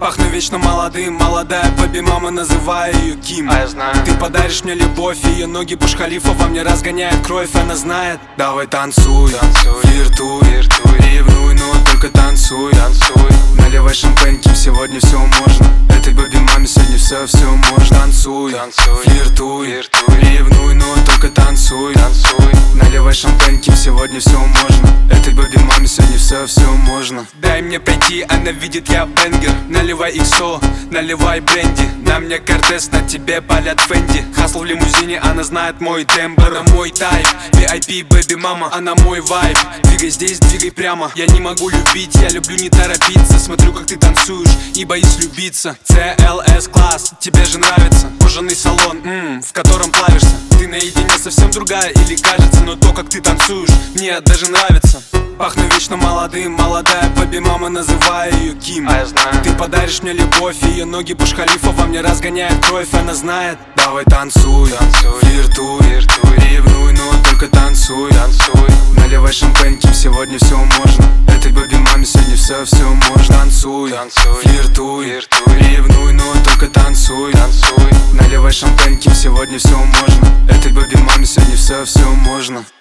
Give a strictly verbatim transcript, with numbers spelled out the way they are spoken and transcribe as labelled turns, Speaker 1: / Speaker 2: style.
Speaker 1: Пахну вечно молодым, молодая бэби мама, называю ее Ким.
Speaker 2: А я знаю.
Speaker 1: Ты подаришь мне любовь, ее ноги Бурдж Халифа во мне разгоняет кровь, она знает. Давай танцуй,
Speaker 2: танцуй,
Speaker 1: флиртуй,
Speaker 2: флиртуй,
Speaker 1: ревнуй, но только танцуй,
Speaker 2: танцуй.
Speaker 1: Наливай шампань, Ким, сегодня все можно. Этой бэби маме сегодня все, все можно. Танцуй,
Speaker 2: танцуй,
Speaker 1: флиртуй,
Speaker 2: флиртуй,
Speaker 1: ревнуй, но только танцуй,
Speaker 2: танцуй.
Speaker 1: Наливай шампань, Ким, сегодня все можно. Этой бэби маме сегодня все, все можно. Дай мне пройти, она видит, я бенгер. Наливай иксо, наливай бренди. На мне Кортес, на тебе палят Фенди. Хасл в лимузине, она знает мой тембр. Она мой тайп, ви ай пи, бэби мама, она мой вайб. Двигай здесь, двигай прямо. Я не могу любить, я люблю не торопиться. Смотрю, как ты танцуешь, и боюсь влюбиться. си эл эс класс, тебе же нравится. Кожаный салон, м-м, в котором плавишься. Ты наедине совсем другая или кажется, но то, как ты танцуешь, мне даже нравится. Пахну вечно молодым, молодая бэби мама, называю ее Ким.
Speaker 2: А я знаю.
Speaker 1: Ты подаришь мне любовь, ее ноги Бурдж Халифа во мне разгоняет кровь, она знает. Давай танцуй,
Speaker 2: танцуй,
Speaker 1: флиртуй,
Speaker 2: флиртуй,
Speaker 1: ревнуй, но только танцуй,
Speaker 2: танцуй.
Speaker 1: Наливай шампань, Ким, сегодня все можно. Этой бэби маме сегодня все, все можно. Танцуй,
Speaker 2: танцуй,
Speaker 1: флиртуй,
Speaker 2: флиртуй,
Speaker 1: ревнуй, но только танцуй,
Speaker 2: танцуй.
Speaker 1: Наливай шампань, Ким, сегодня все можно. Этой бэби маме сегодня все, все можно.